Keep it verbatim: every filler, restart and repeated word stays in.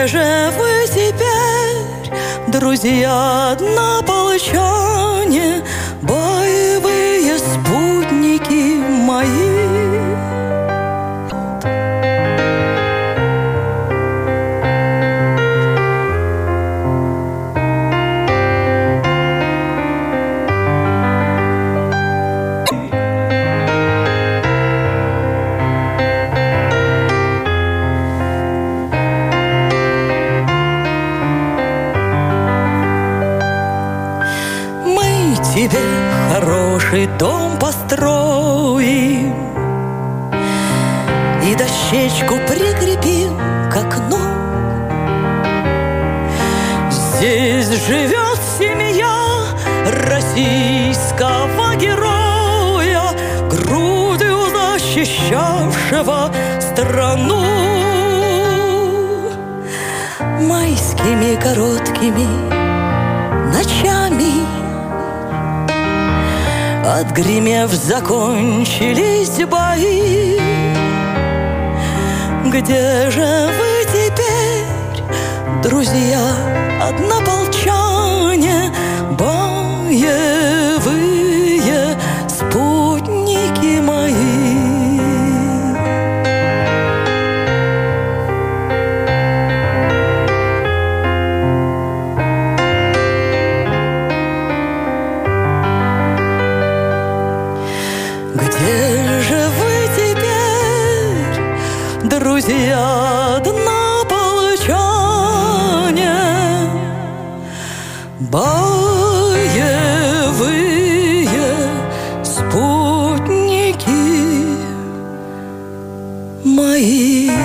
Где же вы теперь, друзья однополчане, боевые спутники мои? Тебе хороший дом построим и дощечку прикрепим к окну. Здесь живет семья российского героя, грудью защищавшего страну. Майскими короткими ночами, отгремев, закончились бои. Где же вы теперь, друзья однополчане, боевые спутники мои? Где же вы теперь, друзья однополчане, боевые спутники мои?